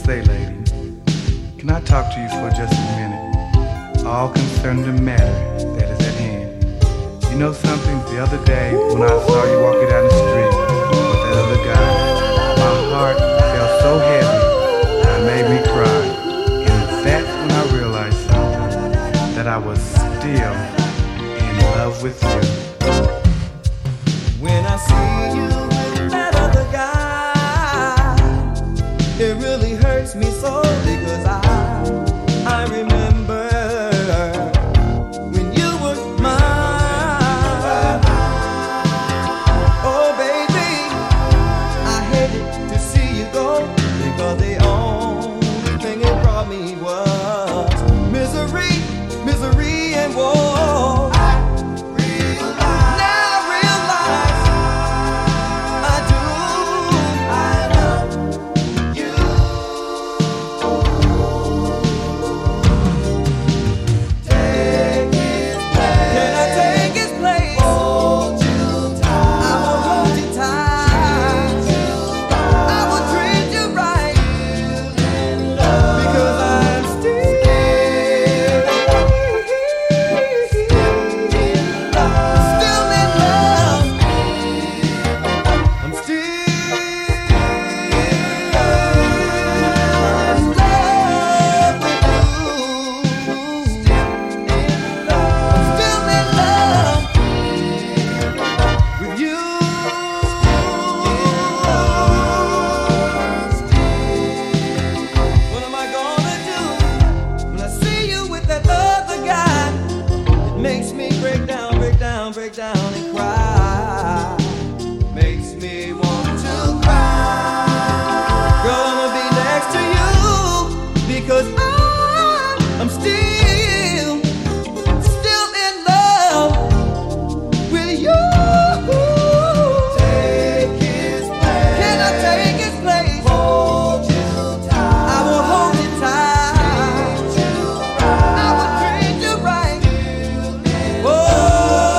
say, lady, can I talk to you for just a minute? All concerning the matter that is at hand. You know something? The other day when I saw you walking down the street with that other guy, my heart felt so heavy that it made me cry. And that's when I realized something, that I was still in love with you. When I see you with that other guy, it really hurts me so, because I remember when you were mine. Oh baby, I hated to see you go, because the only thing it brought me was misery, misery and woe. Break down and cry. Makes me want to cry. Girl, I'ma be next to you, because I'm still in love with you. Take his place. Can I take his place? Hold you tight. I will hold you tight. Treat you right. I will treat you right. Oh.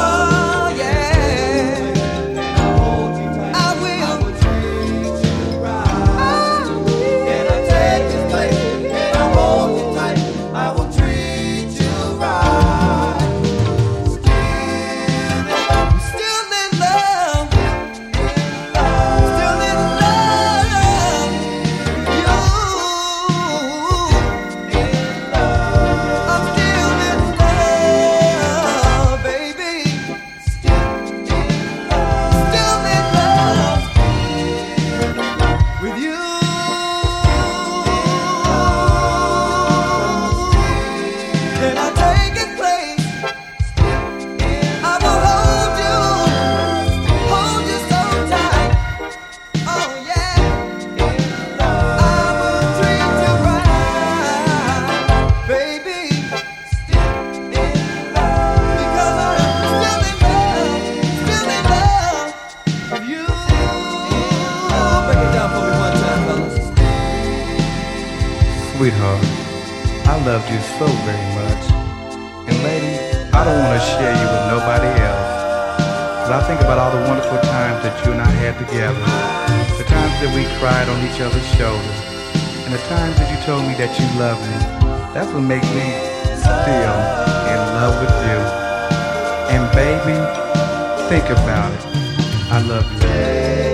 Sweetheart, I loved you so very much. And lady, I don't want to share you with nobody else. But I think about all the wonderful times that you and I had together. The times that we cried on each other's shoulders. And the times that you told me that you loved me. That's what makes me still in love with you. And baby, think about it. I love you.